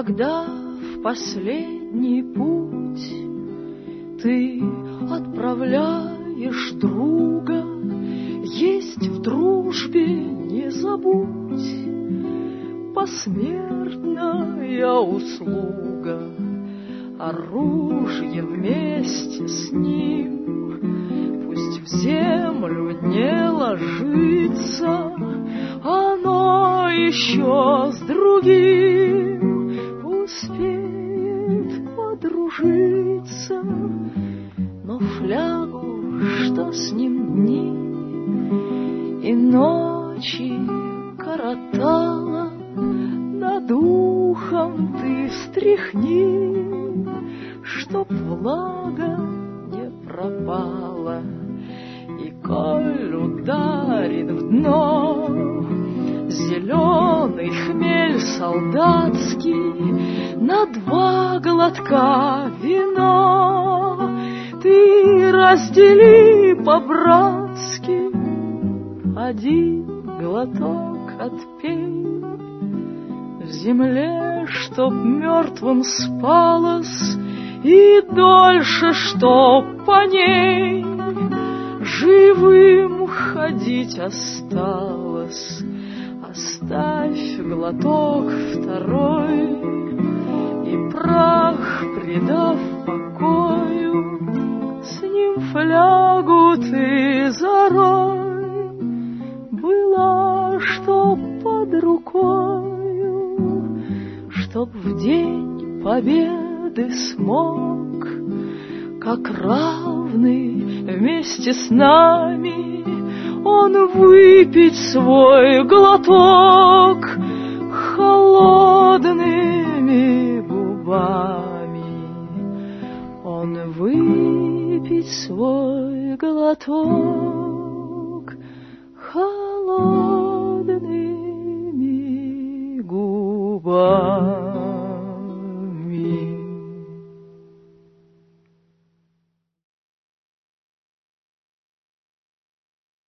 Когда в последний путь ты отправляешь друга, есть в дружбе не забудь посмертная услуга, оружие вместе с ним. Пусть в землю не ложится, оно еще с другим успеет подружиться. Но флягу, что с ним дни и ночи коротала, над ухом ты встряхни, чтоб влага не пропала. И коль ударит в дно зеленый хмель солдатский, на 2 глотка вино ты раздели по-братски, 1 глоток отпей. В земле, чтоб мертвым спалось, и дольше, чтоб по ней живым ходить осталось. Оставь глоток второй, и прах, предав покою, с ним флягу ты зарой. Была, чтоб под рукою, чтоб в день победы смог, как равный вместе с нами, он выпить свой глоток холодными губами. Он выпить свой глоток холодными губами.